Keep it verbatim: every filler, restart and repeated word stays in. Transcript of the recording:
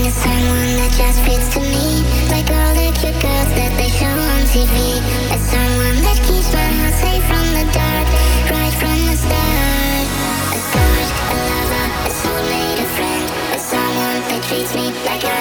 someone that just fits to me, like all the cute girls that they show on T V. As someone that keeps my heart safe from the dark, right from the start. A coach, a lover, a soulmate, a friend, as someone that treats me like a